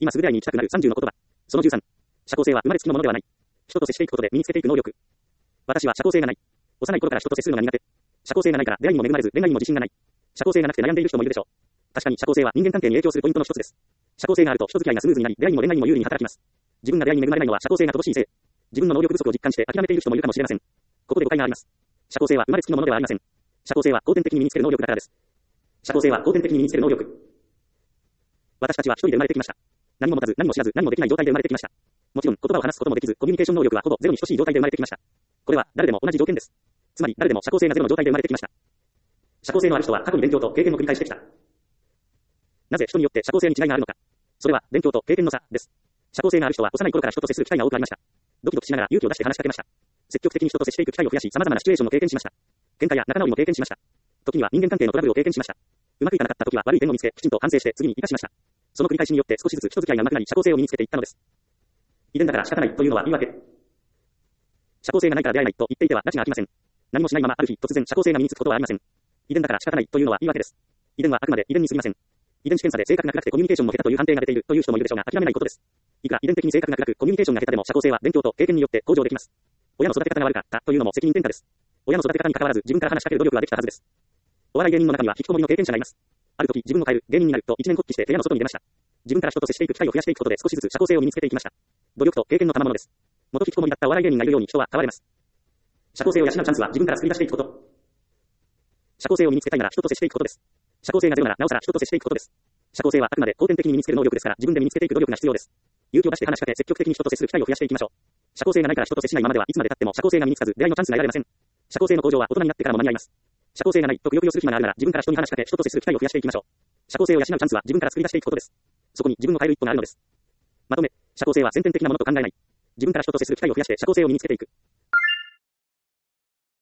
今すぐ出会いに行きたくなる30の言葉。その13。社交性は生まれつきのものではない。人と接していくことで身につけていく能力。私は社交性がない。幼い頃から人と接するのが苦手。社交性がないから出会いにも恵まれず恋愛にも自信がない。社交性がなくて悩んでいる人もいるでしょう。確かに社交性は人間関係に影響するポイントの一つです。社交性があると人付き合いがスムーズになり、出会いにも恋愛にも有利に働きます。自分が出会いに恵まれないのは社交性が乏しいせい。自分の能力不足を実感して諦めている人もいるかもしれません。ここで誤解があります。社交性は生まれつきのものではありません。社交性は後天的に身につける能力だからです。社交性は後天的に身につける能力。私たちは一人で生まれてきました。何も持たず、何も知らず、何もできない状態で生まれてきました。もちろん言葉を話すこともできず、コミュニケーション能力はほぼゼロに等しい状態で生まれてきました。これは誰でも同じ条件です。つまり誰でも社交性がゼロの状態で生まれてきました。社交性のある人は過去に勉強と経験を繰り返してきた。なぜ人によって社交性に違いがあるのか。それは勉強と経験の差です。社交性がある人は幼い頃から人と接する機会が多くありました。ドキドキしながら勇気を出して話しかけました。積極的に人と接していく機会を増やし、様々なシチュエーションを経験しました。喧嘩や仲直りも経験しました。時には人間関係のトラブルを経験しました。うまくいかなかった時は悪い点を見つけ、きちんと反省して次に生かしました。その繰り返しによって少しずつ人付き合いが上手くなり、社交性を身につけていったのです。遺伝だから仕方ないというのは言い訳。社交性がないから出会えないと言っていては埒が明きません。何もしないままある日突然社交性が身につくことはありません。遺伝だから仕方ないというのは言い訳です。遺伝はあくまで遺伝に過ぎません。遺伝子検査で性格が暗くてコミュニケーションも下手という判定が出ているという人もいるでしょうが諦めないことです。いくら遺伝的に性格が暗くコミュニケーションが下手でも社交性は勉強と経験によって向上できます。親の育て方が悪かったというのも責任転嫁です。親の育て方に関わらず自分から話しかける努力はできたはずです。お笑い芸人の中には引きこもりの経験者がいます。ある時自分を変える芸人になると一年発起して部屋の外に出ました。自分から人と接していく機会を増やしていくことで少しずつ社交性を身につけていきました。努力と経験の賜物です。元引きこもりだったお笑い芸人がいるように人は変われます。社交性を養うチャンスは自分から作り出していくこと。社交性を身につけたいなら人と接していくことです。社交性がゼロならなおさら人と接していくことです。社交性はあくまで後天的に身につける能力ですから自分で身につけていく努力が必要です。勇気を出して話しかけ積極的に人と接する機会を増やしていきましょう。社交性がないから人と接しないままではいつまで経っても社交性が身につかず出会いのチャンスが得られません。社交性の向上は大人になってからも間に合います。社交性がないとくよくよする暇があるなら自分から人に話しかけ人と接する機会を増やしていきましょう。社交性を養うチャンスは自分から作り出していくことです。そこに自分を変える一歩があるのです。まとめ、社交性は先天的なものと考えない。自分から人と接する機会を増やして社交性を身につけていく。